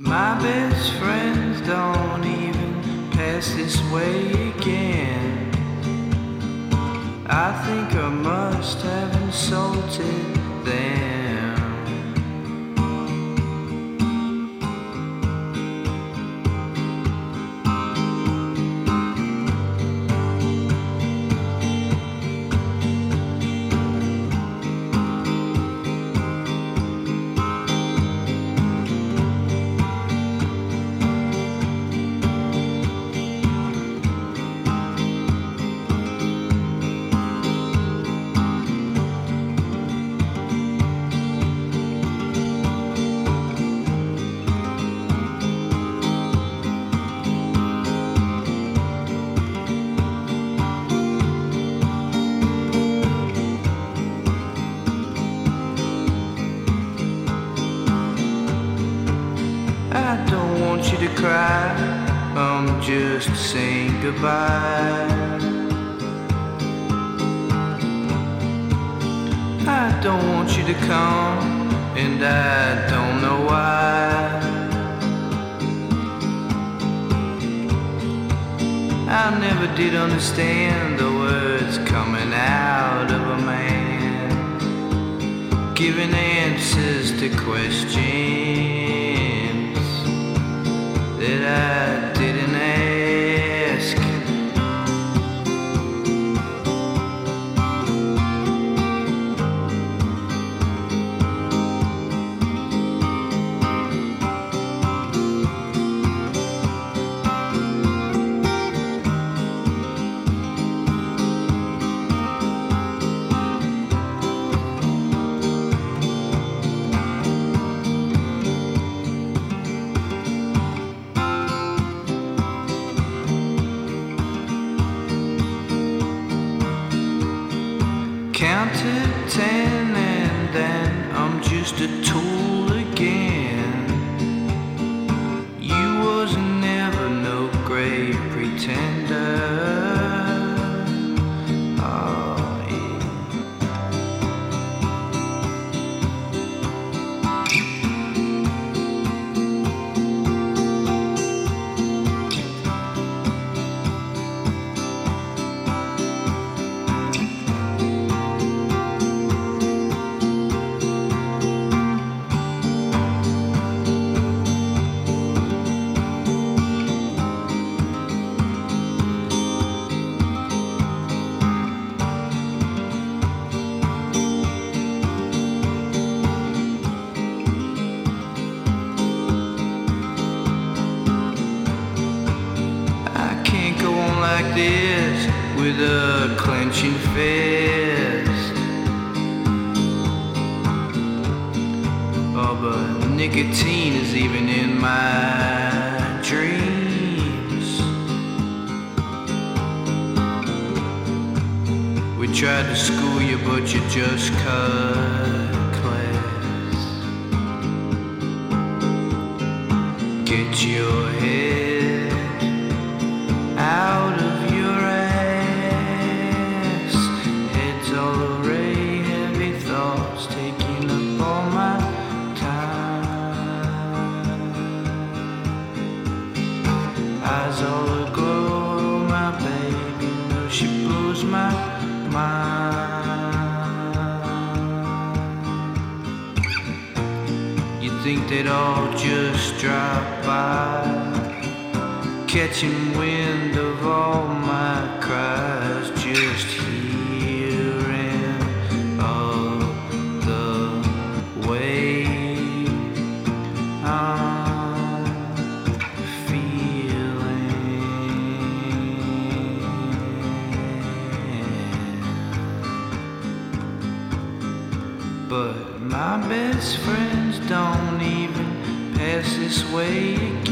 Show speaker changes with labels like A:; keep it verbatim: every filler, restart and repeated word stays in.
A: My best friends don't even pass this way again. I think I must have insulted them. I don't want you to cry, I'm just saying goodbye. I don't want you to come, and I don't know why. I never did understand the words coming out of a man, giving answers to questions that I didn't ask. Count to ten and then I'm just a tool again. You was never no great pretender. Oh, yeah. Like this with a clenching fist. Oh, but nicotine is even in my dreams. We tried to school you, but you just cut class. Get your head out of your ass. Heads all array, heavy thoughts taking up all my time. Eyes all aglow, my baby, know she blows my mind. You think they'd all just drop by, catching wind of all my cries, just hearing of the way I'm feeling. But my best friends don't even pass this way again.